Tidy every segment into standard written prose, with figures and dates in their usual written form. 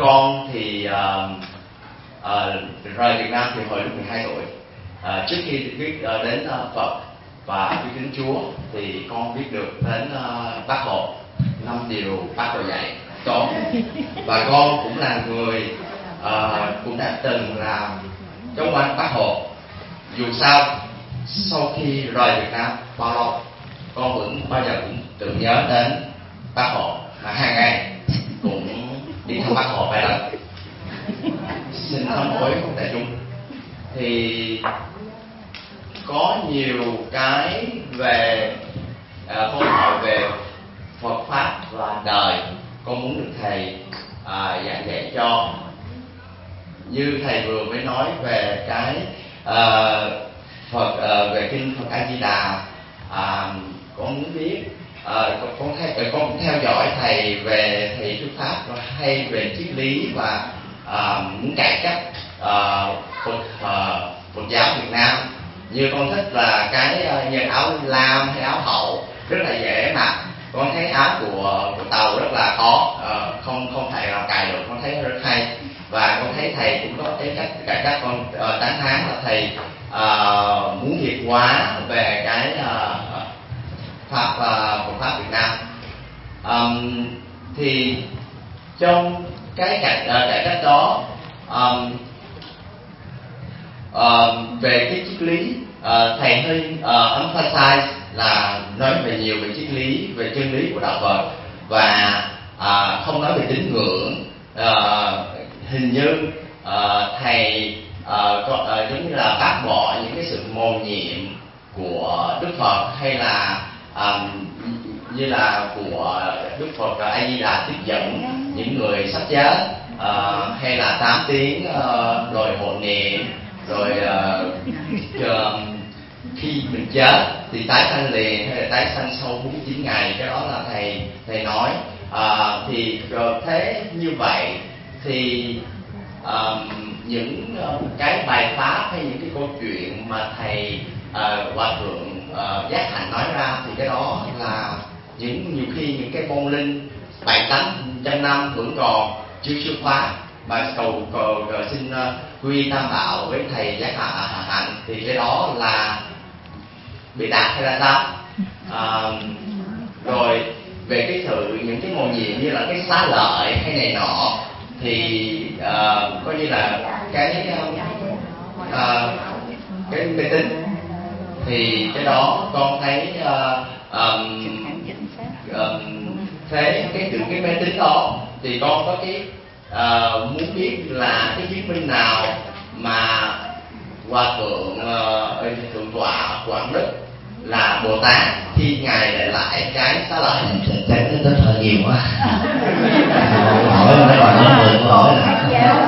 con thì rời Việt Nam thì hồi lúc 12 tuổi. Trước khi biết đến Phật và biết đến Chúa thì con biết được đến Bác Hồ, 5 điều Bác Hồ dạy con. Và con cũng là người cũng đã từng làm chống oanh Bác Hồ. Dù sao sau khi rời Việt Nam bao lâu, con vẫn bao giờ cũng tưởng nhớ đến Bác Hồ, mà hàng ngày cũng đi thăm Bác Hồ vài lần. Xin thân lỗi đại chúng. Thì có nhiều cái về câu hỏi về Phật pháp và đời con muốn được thầy giảng dạy cho. Như thầy vừa mới nói về cái Phật về kinh Phật A Di Đà, con muốn biết, con cũng theo dõi thầy về thầy thuyết pháp hay về triết lý và muốn cải cách Phật giáo Việt Nam. Như con thích là cái nhân áo lam hay áo hậu rất là dễ mặc. Con thấy áo của Tàu rất là khó, không thể nào cài được, con thấy rất hay. Và con thấy thầy cũng có cái cách cải cách. Con tán thán là thầy muốn việt hóa về cái Phật pháp Việt Nam. Thì trong cái cải cách đó, về cái triết lý, thầy hơi emphasize là nói về nhiều về triết lý, về chân lý của đạo Phật, và không nói về tín ngưỡng. Hình như thầy giống như là bác bỏ những cái sự mầu nhiệm của Đức Phật, hay là như là của Đức Phật A Di Đà tiếp dẫn những người sắp chết, hay là 8 tiếng rồi hộ niệm, rồi khi mình chết thì tái sanh liền hay là tái sanh sau 49 ngày. Cái đó là thầy nói. Thì thế như vậy thì những cái bài pháp hay những cái câu chuyện mà thầy Hòa Thượng Giác Hạnh nói ra, thì cái đó là nhiều khi những cái môn linh 700-800 năm vẫn còn chưa phá. Mà cầu xin quy tam bảo với thầy Giác Hạnh thì cái đó là bị đạt hay là sao? Rồi về cái sự những cái mầu nhiệm như là cái xá lợi hay này nọ thì coi như là cái mê tín. Thì cái đó con thấy thế cái mê tín đó thì con có cái muốn biết là cái chứng minh nào mà Hòa Thượng Thượng tọa Quảng Đức là Bồ Tát khi ngài để lại cái xá lợi. Chắc nó hơi nhiều quá. Hỏi mà nó còn có 10 câu hỏi là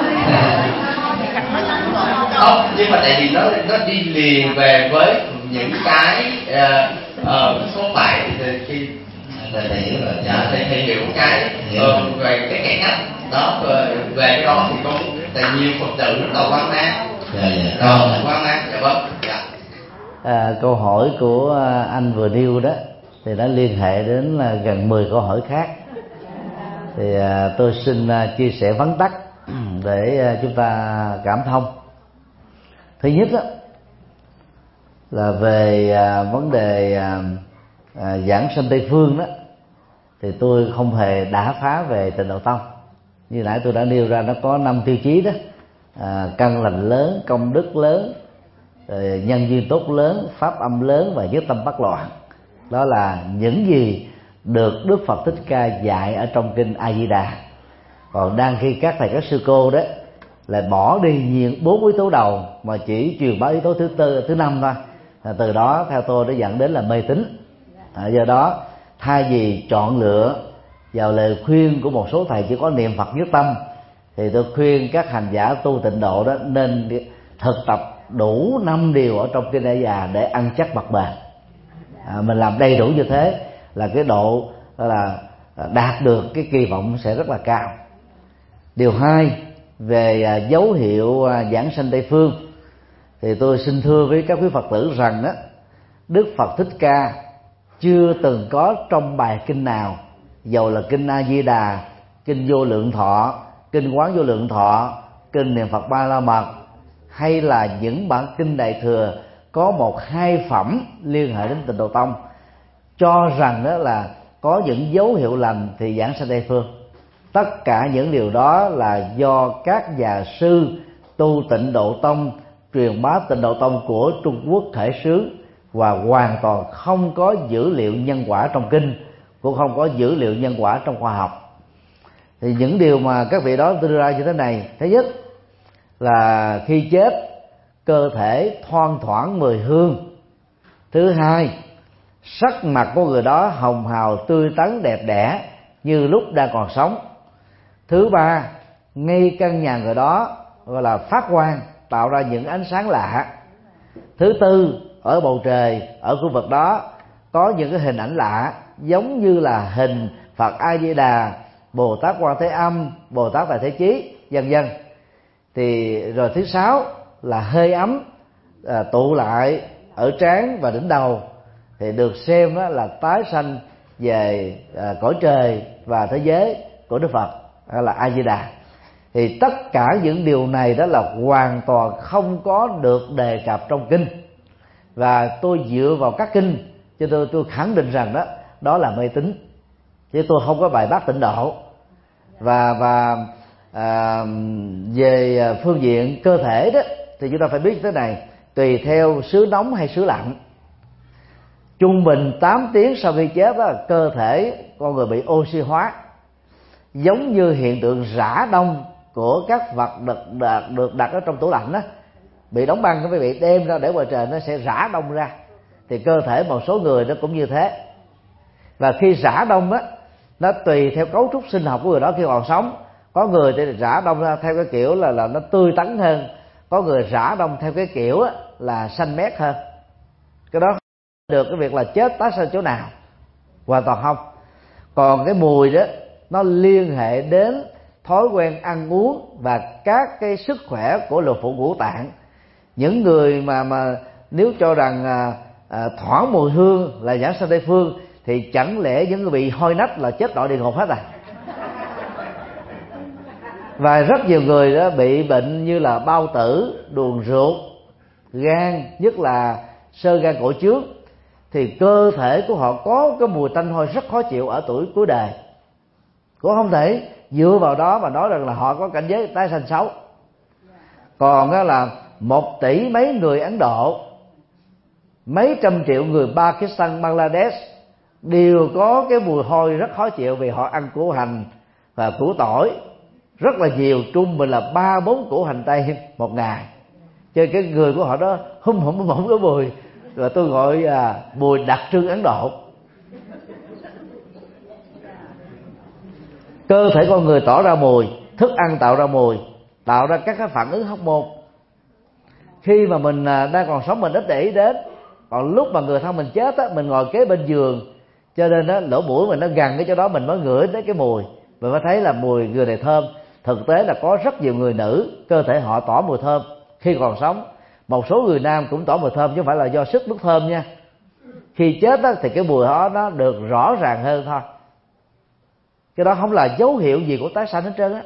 không, nhưng mà tại vì nó đi liền về với những cái số 7 khi thầy hiểu rồi. Dạ, thầy hiểu cái về cái cải cách đó. Về cái đó thì con tại nhiều Phật tử rất là quan mang. Quan mang. Dạ vâng. Dạ. Câu hỏi của anh vừa nêu đó thì đã liên hệ đến gần 10 câu hỏi khác. Thì tôi xin chia sẻ vắn tắt để chúng ta cảm thông. Thứ nhất đó, là về vấn đề giảng sanh Tây Phương đó, thì tôi không hề đả phá về Tịnh Độ Tông. Như nãy tôi đã nêu ra, nó có 5 tiêu chí đó: căn lành lớn, công đức lớn, nhân duyên tốt lớn, pháp âm lớn và nhất tâm bất loạn. Đó là những gì được Đức Phật Thích Ca dạy ở trong kinh A Di Đà. Còn đang khi các thầy các sư cô đó lại bỏ đi 4 yếu tố đầu mà chỉ truyền bá yếu tố thứ 5 thôi, từ đó theo tôi nó dẫn đến là mê tín. Do đó thay vì chọn lựa vào lời khuyên của một số thầy chỉ có niệm Phật nhất tâm, thì tôi khuyên các hành giả tu tịnh độ đó nên thực tập đủ 5 điều ở trong kinh A Di Đà để ăn chắc mặt bền. Mình làm đầy đủ như thế là cái độ là đạt được cái kỳ vọng sẽ rất là cao. Điều 2 về dấu hiệu giảng sanh Tây Phương, thì tôi xin thưa với các quý Phật tử rằng đó, Đức Phật Thích Ca chưa từng có trong bài kinh nào, dầu là kinh A Di Đà, kinh Vô Lượng Thọ kinh Quán Vô Lượng Thọ, kinh Niệm Phật Ba La Mật, hay là những bản kinh Đại Thừa có một hai phẩm liên hệ đến Tịnh Độ Tông, cho rằng đó là có những dấu hiệu lành thì giảng sanh Tây Phương. Tất cả những điều đó là do các nhà sư tu Tịnh Độ Tông, truyền bá Tịnh Độ Tông của Trung Quốc khởi xướng, và hoàn toàn không có dữ liệu nhân quả trong kinh, cũng không có dữ liệu nhân quả trong khoa học. Thì những điều mà các vị đó đưa ra như thế này: thứ nhất là khi chết cơ thể thoang thoảng mùi hương; thứ hai, sắc mặt của người đó hồng hào tươi tắn đẹp đẽ như lúc đang còn sống; thứ ba, ngay căn nhà người đó gọi là phát quang, tạo ra những ánh sáng lạ; thứ tư, ở bầu trời ở khu vực đó có những cái hình ảnh lạ, giống như là hình Phật A Di Đà, Bồ Tát Quan Thế Âm, Bồ Tát Đại Thế Chí, vân vân. Thì rồi thứ sáu là hơi ấm tụ lại ở trán và đỉnh đầu, thì được xem đó là tái sanh về cõi trời và thế giới của Đức Phật, hay là A Di Đà. Thì tất cả những điều này đó là hoàn toàn không có được đề cập trong kinh, và tôi dựa vào các kinh cho tôi khẳng định rằng đó là mê tín, chứ tôi không có bài bác tịnh độ. Và về phương diện cơ thể đó thì chúng ta phải biết như thế này: tùy theo xứ nóng hay xứ lạnh, trung bình 8 tiếng sau khi chết đó, cơ thể con người bị oxy hóa, giống như hiện tượng rã đông của các vật được đặt ở trong tủ lạnh đó, bị đóng băng cái bị đem ra để ngoài trời nó sẽ rã đông ra. Thì cơ thể một số người nó cũng như thế. Và khi rã đông á, nó tùy theo cấu trúc sinh học của người đó khi còn sống. Có người thì rã đông ra theo cái kiểu là nó tươi tắn hơn, có người rã đông theo cái kiểu là xanh mét hơn. Cái đó được cái việc là chết tái sanh chỗ nào, hoàn toàn không. Còn cái mùi đó nó liên hệ đến thói quen ăn uống và các cái sức khỏe của lục phủ ngũ tạng. Những người mà nếu cho rằng thoảng mùi hương là giảng sanh Tây Phương, thì chẳng lẽ những người bị hôi nách là chết đọa địa ngục hết à? Và rất nhiều người đó bị bệnh như là bao tử, đường ruột, gan, nhất là xơ gan cổ trướng, thì cơ thể của họ có cái mùi tanh hôi rất khó chịu ở tuổi cuối đời. Cũng không thể dựa vào đó mà nói rằng là họ có cảnh giới tái sanh xấu. Còn đó là 1 tỷ mấy người Ấn Độ, mấy trăm triệu người Pakistan, Bangladesh đều có cái mùi hôi rất khó chịu vì họ ăn củ hành và củ tỏi rất là nhiều, trung bình là 3-4 củ hành tây một ngày. Cho cái người của họ đó hum hum cái mùi, và tôi gọi mùi đặc trưng Ấn Độ. Cơ thể con người tỏ ra mùi, thức ăn tạo ra mùi, tạo ra các cái phản ứng hormone. Khi mà mình đang còn sống mình ít để ý đến, còn lúc mà người thân mình chết á, mình ngồi kế bên giường, cho nên đó, lỗ mũi mình nó gần cái chỗ đó, mình mới ngửi đến cái mùi, mình mới thấy là mùi người này thơm. Thực tế là có rất nhiều người nữ cơ thể họ tỏ mùi thơm khi còn sống. Một số người nam cũng tỏ mùi thơm, chứ không phải là do sức nước thơm nha. Khi chết đó, thì cái mùi đó nó được rõ ràng hơn thôi. Cái đó không là dấu hiệu gì của tái sanh hết trơn á.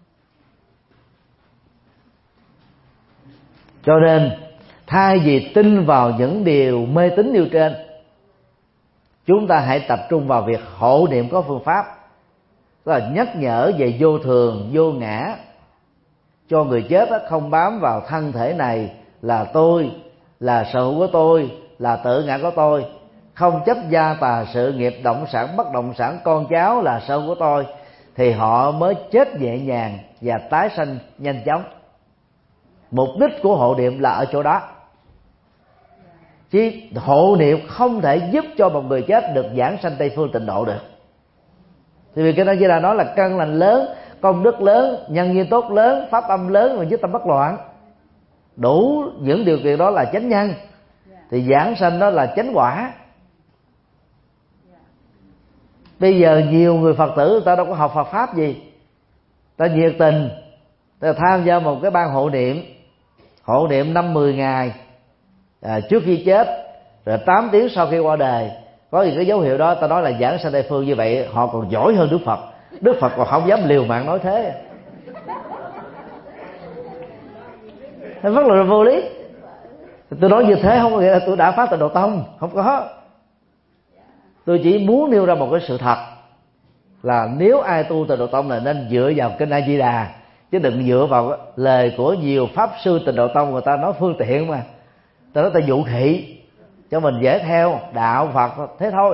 Cho nên thay vì tin vào những điều mê tín nêu trên, chúng ta hãy tập trung vào việc hộ niệm có phương pháp, tức là nhắc nhở về vô thường, vô ngã, cho người chết không bám vào thân thể này là tôi, là sở hữu của tôi, là tự ngã của tôi, không chấp gia tà sự nghiệp, động sản, bất động sản, con cháu là sở hữu của tôi, thì họ mới chết nhẹ nhàng và tái sanh nhanh chóng. Mục đích của hộ niệm là ở chỗ đó. Chứ hộ niệm không thể giúp cho một người chết được giảng sanh Tây Phương Tịnh Độ được. Thì vì cái đó chỉ là nói là căn lành lớn, công đức lớn, nhân duyên tốt lớn, pháp âm lớn và nhất tâm bất loạn. Đủ những điều kiện đó là chánh nhân, thì giảng sanh đó là chánh quả. Bây giờ nhiều người Phật tử người ta đâu có học Phật pháp gì, ta nhiệt tình, ta tham gia một cái ban hộ niệm 5-10 ngày trước khi chết, rồi 8 tiếng sau khi qua đời, có gì cái dấu hiệu đó ta nói là giảng sanh Tây Phương. Như vậy họ còn giỏi hơn Đức Phật. Đức Phật còn không dám liều mạng nói thế. Rất là vô lý. Tôi nói như thế không có nghĩa là tôi đã phát tịnh độ tông, không có. Tôi chỉ muốn nêu ra một cái sự thật là nếu ai tu tịnh độ tông là nên dựa vào kinh A Di Đà, chứ đừng dựa vào lời của nhiều pháp sư tịnh độ tông. Người ta nói phương tiện mà, ta nói ta dụ thị cho mình dễ theo đạo Phật, thế thôi.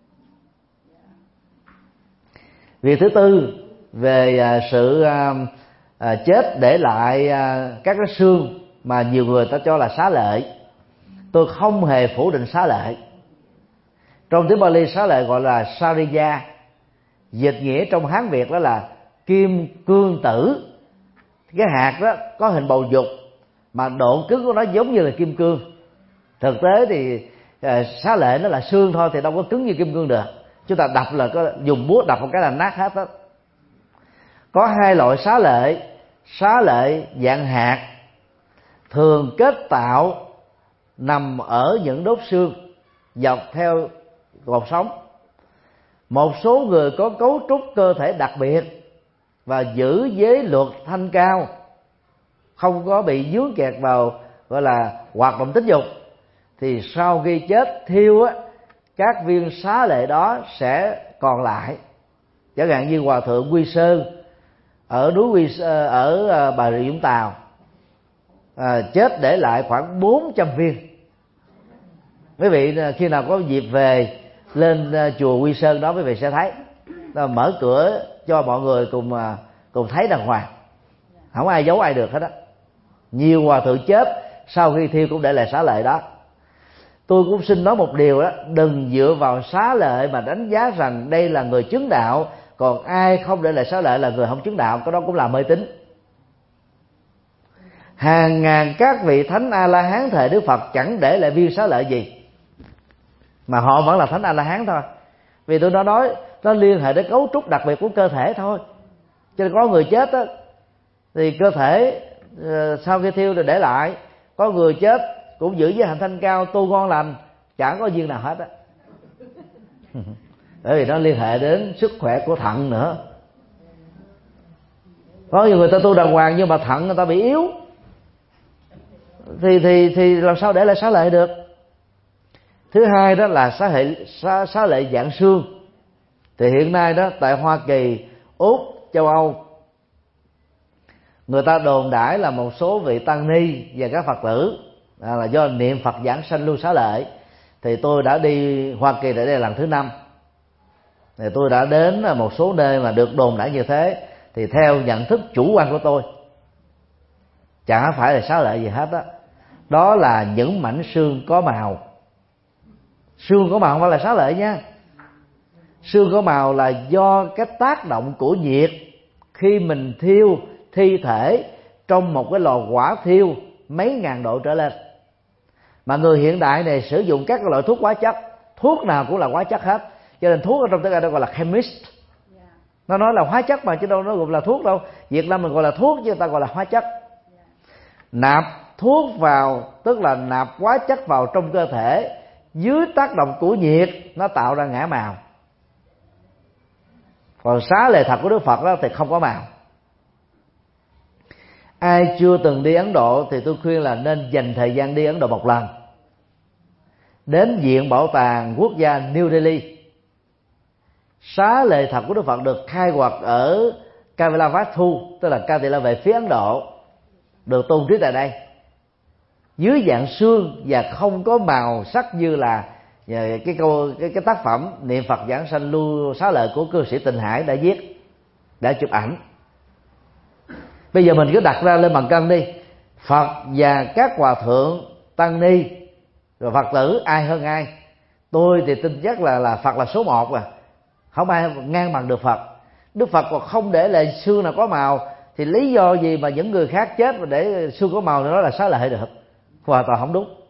Việc thứ tư về sự chết để lại các cái xương mà nhiều người ta cho là xá lợi. Tôi không hề phủ định xá lợi. Trong tiếng Bali xá lợi gọi là Sariya, dịch nghĩa trong Hán Việt đó là kim cương tử. Cái hạt đó có hình bầu dục mà độ cứng của nó giống như là kim cương. Thực tế thì xá lợi nó là xương thôi, thì đâu có cứng như kim cương được. Chúng ta đập là có dùng búa đập một cái là nát hết đó. Có hai loại xá lợi dạng hạt thường kết tạo nằm ở những đốt xương dọc theo cột sống. Một số người có cấu trúc cơ thể đặc biệt và giữ giới luật thanh cao, không có bị vướng kẹt vào gọi là hoạt động tính dục, thì sau khi chết thiêu á, các viên xá lợi đó sẽ còn lại. Chẳng hạn như hòa thượng Quy Sơn ở núi ở Bà Rịa Vũng Tàu, chết để lại khoảng 400 viên. Quý vị khi nào có dịp về lên chùa Quy Sơn đó, quý vị sẽ thấy nó mở cửa cho mọi người cùng thấy đàng hoàng, không ai giấu ai được hết á. Nhiều hòa thượng chết sau khi thiêu cũng để lại xá lợi đó. Tôi cũng xin nói một điều đó, đừng dựa vào xá lợi mà đánh giá rằng đây là người chứng đạo, còn ai không để lại xá lợi là người không chứng đạo. Cái đó cũng là mê tín. Hàng ngàn các vị thánh A La Hán thời Đức Phật chẳng để lại viên xá lợi gì, mà họ vẫn là thánh A La Hán thôi. Vì tôi đã nói nó liên hệ đến cấu trúc đặc biệt của cơ thể thôi. Cho nên có người chết đó, thì cơ thể sau khi thiêu rồi để lại. Có người chết cũng giữ giới hạnh thanh cao, tu ngon lành, chẳng có duyên nào hết á. Bởi vì nó liên hệ đến sức khỏe của thận nữa. Có nhiều người ta tu đàng hoàng nhưng mà thận người ta bị yếu, thì làm sao để lại xá lợi được. Thứ hai đó là xá lợi dạng xương. Thì hiện nay đó tại Hoa Kỳ, Úc, châu Âu, người ta đồn đãi là một số vị tăng ni và các Phật tử là do niệm Phật giảng sanh lưu xá lợi. Thì tôi đã đi Hoa Kỳ để đây lần thứ 5. Thì tôi đã đến một số nơi mà được đồn đãi như thế. Thì theo nhận thức chủ quan của tôi, chẳng phải là xá lợi gì hết đó. Đó là những mảnh xương có màu. Xương có màu không phải là xá lợi nha. Xương có màu là do cái tác động của nhiệt khi mình thiêu thi thể trong một cái lò hỏa thiêu mấy ngàn độ trở lên. Mà người hiện đại này sử dụng các loại thuốc hóa chất, thuốc nào cũng là hóa chất hết. Cho nên thuốc ở trong tiếng Anh đó gọi là chemist. Nó nói là hóa chất mà chứ đâu nó gọi là thuốc đâu. Việt Nam mình gọi là thuốc chứ người ta gọi là hóa chất. Nạp thuốc vào tức là nạp hóa chất vào trong cơ thể, dưới tác động của nhiệt nó tạo ra ngã màu. Còn xá lợi thật của Đức Phật đó thì không có màu. Ai chưa từng đi Ấn Độ thì tôi khuyên là nên dành thời gian đi Ấn Độ một lần. Đến Viện Bảo tàng Quốc gia New Delhi. Xá lợi thật của Đức Phật được khai quật ở Kavilavatthu, tức là Ca Tỳ La về phía Ấn Độ, được tôn trí tại đây, dưới dạng xương và không có màu sắc như là cái tác phẩm niệm Phật giảng sanh lưu xá lợi của cư sĩ Tịnh Hải đã viết, đã chụp ảnh. Bây giờ mình cứ đặt ra lên bàn cân đi, Phật và các hòa thượng tăng ni rồi Phật tử ai hơn ai? Tôi thì tin chắc là Phật là số 1 rồi, không ai ngang bằng được Phật. Đức Phật còn không để lại xương nào có màu, thì lý do gì mà những người khác chết mà để xương có màu nó là xá lợi được? Hoàn toàn không đúng.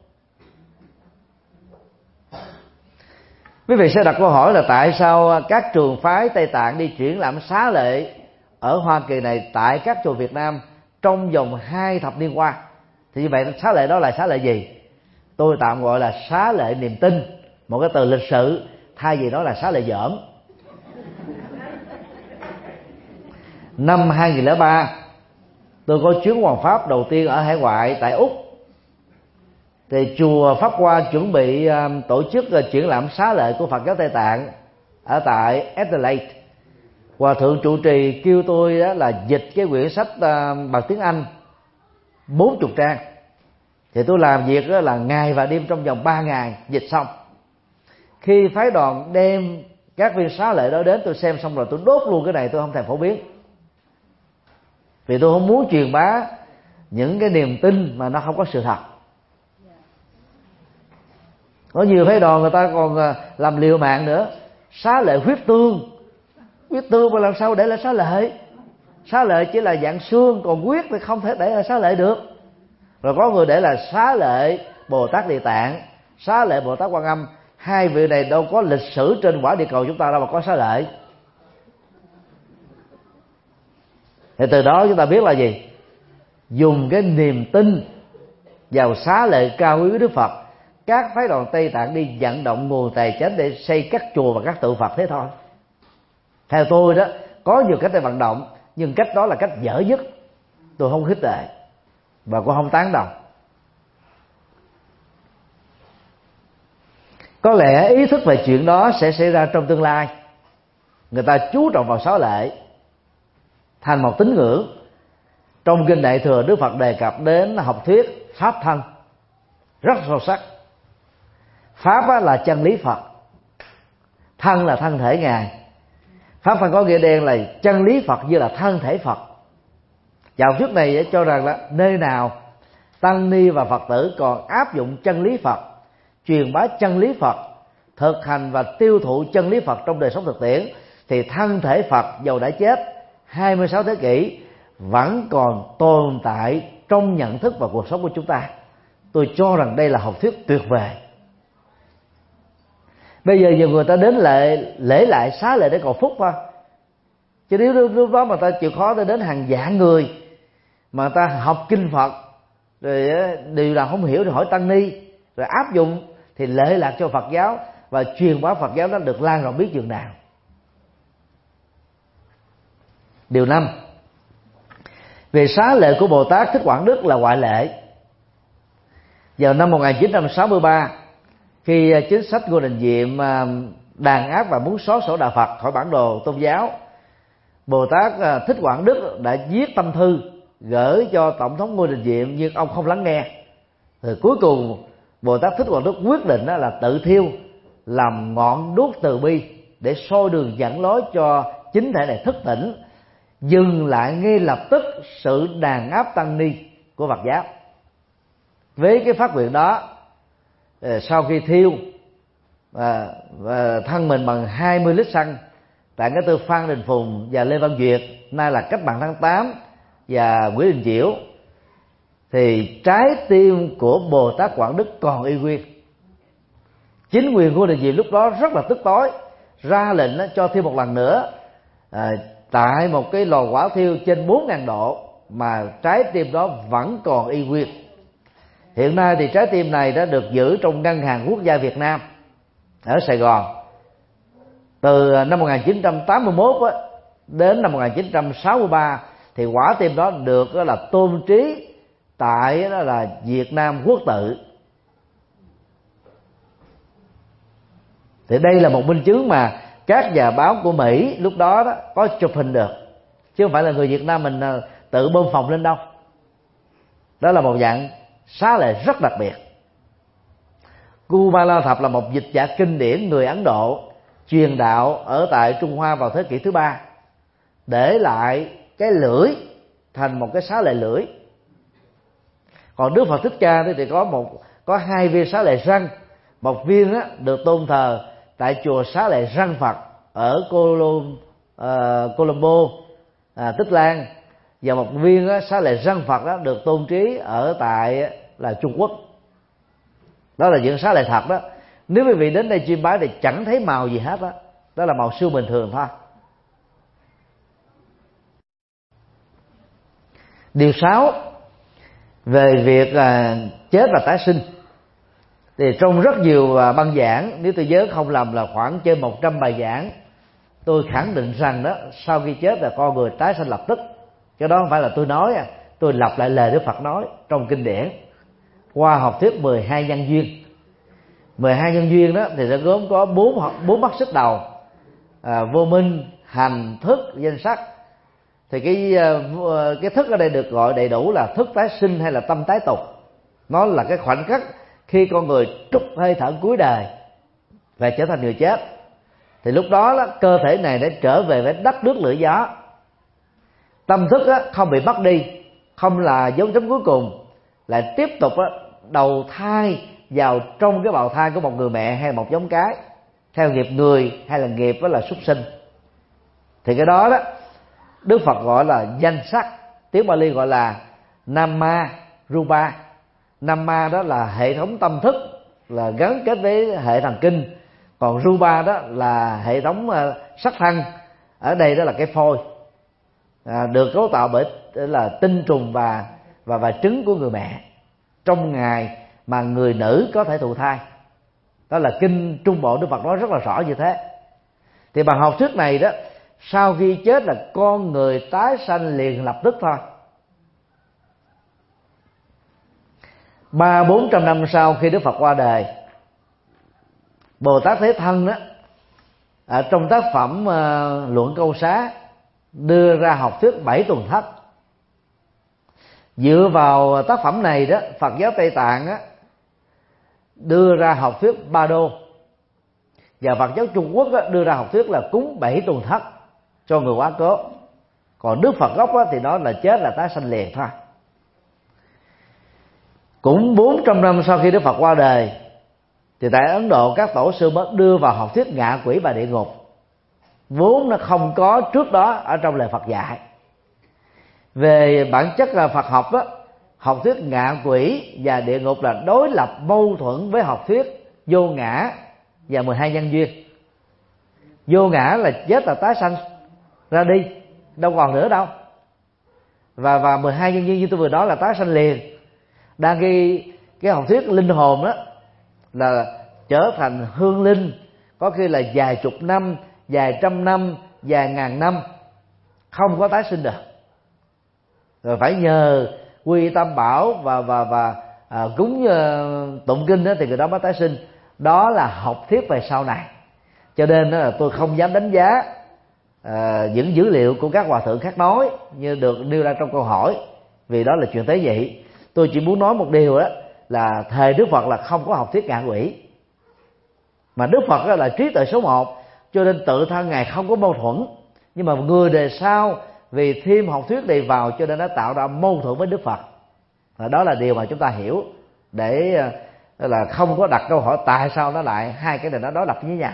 Quý vị sẽ đặt câu hỏi là tại sao các trường phái Tây Tạng đi triển lãm xá lợi ở Hoa Kỳ này tại các chùa Việt Nam trong vòng 2 thập niên qua? Thì như vậy xá lợi đó là xá lợi gì? Tôi tạm gọi là xá lợi niềm tin, một cái từ lịch sự, thay vì đó là xá lợi dởm. Năm 2003, Tôi có chuyến hoàn pháp đầu tiên ở hải ngoại tại Úc. Thì chùa Pháp Hoa chuẩn bị tổ chức triển lãm xá lệ của Phật giáo Tây Tạng ở tại Adelaide. Hòa thượng trụ trì kêu tôi đó là dịch cái quyển sách bằng tiếng Anh 40 trang. Thì tôi làm việc đó là ngày và đêm trong vòng 3 ngày dịch xong. Khi phái đoàn đem các viên xá lệ đó đến, tôi xem xong rồi tôi đốt luôn cái này, tôi không thèm phổ biến. Vì tôi không muốn truyền bá những cái niềm tin mà nó không có sự thật. Có nhiều phái đoàn người ta còn làm liều mạng nữa. Xá lệ huyết tương. Huyết tương mà làm sao để là xá lệ? Xá lệ chỉ là dạng xương, còn huyết thì không thể để là xá lệ được. Rồi có người để là xá lệ Bồ Tát Địa Tạng, xá lệ Bồ Tát Quan Âm. Hai vị này đâu có lịch sử trên quả địa cầu chúng ta đâu mà có xá lệ. Thì từ đó chúng ta biết là gì? Dùng cái niềm tin vào xá lệ cao quý Đức Phật, các phái đoàn Tây Tạng đi vận động nguồn tài chính để xây các chùa và các tượng Phật, thế thôi. Theo tôi đó, có nhiều cách để vận động, nhưng cách đó là cách dở nhất. Tôi không khích lệ và cũng không tán đồng. Có lẽ ý thức về chuyện đó sẽ xảy ra trong tương lai. Người ta chú trọng vào xá lệ thành một tín ngưỡng. Trong kinh Đại Thừa, Đức Phật đề cập đến học thuyết pháp thân rất sâu sắc. Pháp là chân lý Phật, thân là thân thể Ngài. Pháp thân có nghĩa đen là chân lý Phật như là thân thể Phật. Và học thuyết này cho rằng là nơi nào tăng ni và Phật tử còn áp dụng chân lý Phật, truyền bá chân lý Phật, thực hành và tiêu thụ chân lý Phật trong đời sống thực tiễn, thì thân thể Phật dầu đã chết 26 thế kỷ vẫn còn tồn tại trong nhận thức và cuộc sống của chúng ta. Tôi cho rằng đây là học thuyết tuyệt vời. Bây giờ nhiều người ta đến lễ lại xá lệ để cầu phúc thôi. Chứ nếu lúc đó mà ta chịu khó ta đến hàng vạn người mà ta học kinh Phật rồi điều nào không hiểu thì hỏi tăng ni rồi áp dụng, thì lệ lạc cho Phật giáo và truyền bá Phật giáo nó được lan rộng biết chừng nào. Điều 5, về xá lệ của Bồ Tát Thích Quảng Đức là ngoại lệ. Vào năm 1963, khi chính sách Ngô Đình Diệm đàn áp và muốn xóa sổ Đạo Phật khỏi bản đồ tôn giáo, Bồ Tát Thích Quảng Đức đã viết tâm thư gửi cho Tổng thống Ngô Đình Diệm, nhưng ông không lắng nghe. Rồi cuối cùng Bồ Tát Thích Quảng Đức quyết định là tự thiêu, làm ngọn đuốc từ bi để soi đường dẫn lối cho chính thể này thức tỉnh, dừng lại ngay lập tức sự đàn áp tăng ni của Phật giáo. Với cái phát nguyện đó, sau khi thiêu và thân mình bằng 20 lít xăng tại ngã tư Phan Đình Phùng và Lê Văn Duyệt, nay là Cách mạng tháng 8 và Nguyễn Đình Chiểu, thì trái tim của Bồ Tát Quảng Đức còn y nguyên. Chính quyền của Đình Diệm lúc đó rất là tức tối, ra lệnh cho thiêu một lần nữa tại một cái lò hỏa thiêu trên 4.000 độ mà trái tim đó vẫn còn y nguyên. Hiện nay thì trái tim này đã được giữ trong Ngân hàng Quốc gia Việt Nam ở Sài Gòn. Từ năm 1981 đến năm 1963 thì quả tim đó được là tôn trí tại đó là Việt Nam Quốc tự. Thì đây là một minh chứng mà các nhà báo của Mỹ lúc đó có chụp hình được, chứ không phải là người Việt Nam mình tự bơm phòng lên đâu. Đó là một dạng xá lệ rất đặc biệt. Kumala Thập là một dịch giả kinh điển người Ấn Độ truyền đạo ở tại Trung Hoa vào thế kỷ thứ 3, để lại cái lưỡi thành một cái xá lệ lưỡi. Còn Đức Phật Thích Ca thì có 2 viên xá lệ răng. Một viên được tôn thờ tại chùa Xá Lệ Răng Phật ở Colombo, Tích Lan, và một viên xá lệ răng Phật đó được tôn trí ở tại là Trung Quốc. Đó là những xá lệ thật đó. Nếu quý vị đến đây chiêm bái thì chẳng thấy màu gì hết đó. Đó là màu siêu bình thường thôi. Điều 6, về việc chết và tái sinh. Thì trong rất nhiều băng giảng, nếu tôi nhớ không lầm là khoảng trên 100 bài giảng, tôi khẳng định rằng đó sau khi chết là con người tái sinh lập tức. Cái đó không phải là tôi nói, tôi lặp lại lời Đức Phật nói trong kinh điển qua học thuyết 12 nhân duyên. 12 nhân duyên đó thì nó gồm có bốn mắt xích đầu, vô minh, hành, thức, danh sắc. Thì cái thức ở đây được gọi đầy đủ là thức tái sinh hay là tâm tái tục. Nó là cái khoảnh khắc khi con người trút hơi thở cuối đời và trở thành người chết. Thì lúc đó, cơ thể này đã trở về với đất nước lửa gió. Tâm thức không bị mất đi, không là dấu chấm cuối cùng, lại tiếp tục đầu thai vào trong cái bào thai của một người mẹ hay một giống cái, theo nghiệp người hay là nghiệp là súc sinh. Thì cái đó Đức Phật gọi là danh sắc, tiếng Bali gọi là Nama Rupa. Nama đó là hệ thống tâm thức, là gắn kết với hệ thần kinh, còn Rupa đó là hệ thống sắc thân. Ở đây đó là cái phôi, được cấu tạo bởi là tinh trùng và trứng của người mẹ trong ngày mà người nữ có thể thụ thai. Đó là kinh Trung Bộ Đức Phật nói rất là rõ như thế. Thì bằng học thuyết này đó, sau khi chết là con người tái sanh liền lập tức thôi. 300-400 năm sau khi Đức Phật qua đời, Bồ Tát Thế Thân đó, ở trong tác phẩm Luận Câu Xá đưa ra học thuyết 7 tuần thất. Dựa vào tác phẩm này đó, Phật giáo Tây Tạng đó, đưa ra học thuyết Ba Đô, và Phật giáo Trung Quốc đó, đưa ra học thuyết là cúng 7 tuần thất cho người quá cố. Còn Đức Phật gốc đó, thì nó là chết là tái sanh liền thôi. Cũng 400 năm sau khi Đức Phật qua đời, thì tại Ấn Độ các tổ sư mới đưa vào học thuyết ngạ quỷ và địa ngục, vốn nó không có trước đó ở trong lời Phật dạy. Về bản chất là Phật học đó, học thuyết ngạ quỷ và địa ngục là đối lập mâu thuẫn với học thuyết vô ngã và 12 nhân duyên. Vô ngã là chết là tái sanh ra đi, đâu còn nữa đâu. Và 12 nhân duyên như tôi vừa nói là tái sanh liền. Đang cái học thuyết linh hồn đó là trở thành hương linh, có khi là vài chục năm, vài trăm năm, vài ngàn năm, không có tái sinh được. Rồi phải nhờ quy tam bảo và cúng tụng kinh đó thì người đó mới tái sinh. Đó là học thuyết về sau này. Cho nên là tôi không dám đánh giá những dữ liệu của các hòa thượng khác nói như được nêu ra trong câu hỏi, vì đó là chuyện tế nhị. Tôi chỉ muốn nói một điều đó là thời Đức Phật là không có học thuyết ngạ quỷ, mà Đức Phật đó là trí tuệ số 1, cho nên tự thân Ngài không có mâu thuẫn. Nhưng mà người đời sau vì thêm học thuyết này vào cho nên nó tạo ra mâu thuẫn với Đức Phật. Đó là điều mà chúng ta hiểu, để là không có đặt câu hỏi tại sao nó lại hai cái này nó đối lập với nhau.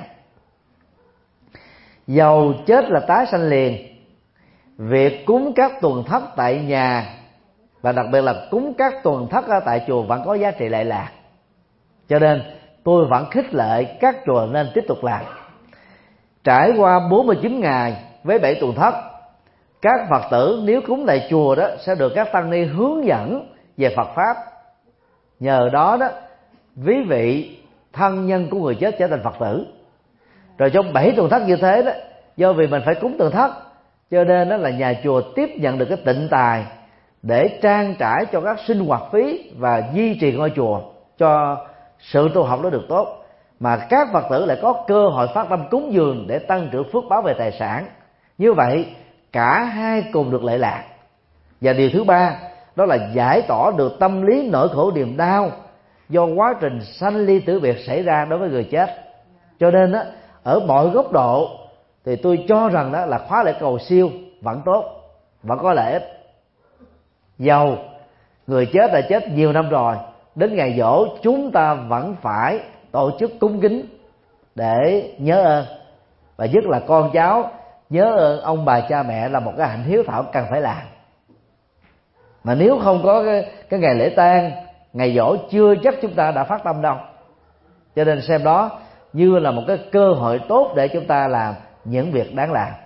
Dầu chết là tái sanh liền, việc cúng các tuần thất tại nhà và đặc biệt là cúng các tuần thất ở tại chùa vẫn có giá trị lệ lạc. Cho nên tôi vẫn khích lệ các chùa nên tiếp tục làm. Trải qua 49 ngày với 7 tuần thất, các Phật tử nếu cúng tại chùa đó sẽ được các tăng ni hướng dẫn về Phật pháp. Nhờ đó đó, ví vị thân nhân của người chết trở thành Phật tử. Rồi trong 7 tuần thất như thế đó, do vì mình phải cúng tuần thất, cho nên đó là nhà chùa tiếp nhận được cái tịnh tài để trang trải cho các sinh hoạt phí và duy trì ngôi chùa cho sự tu học đó được tốt. Mà các Phật tử lại có cơ hội phát tâm cúng dường để tăng trưởng phước báo về tài sản. Như vậy cả hai cùng được lệ lạc. Và điều thứ ba đó là giải tỏa được tâm lý nỗi khổ niềm đau do quá trình sanh ly tử biệt xảy ra đối với người chết. Cho nên đó, ở mọi góc độ thì tôi cho rằng đó là khóa lễ cầu siêu vẫn tốt, vẫn có lợi ích. Dầu người chết đã chết nhiều năm rồi, đến ngày giỗ chúng ta vẫn phải tổ chức cúng kính để nhớ ơn, và nhất là con cháu nhớ ơn ông bà cha mẹ là một cái hạnh hiếu thảo cần phải làm. Mà nếu không có cái ngày lễ tang, ngày giỗ chưa chắc chúng ta đã phát tâm đâu. Cho nên xem đó như là một cái cơ hội tốt để chúng ta làm những việc đáng làm.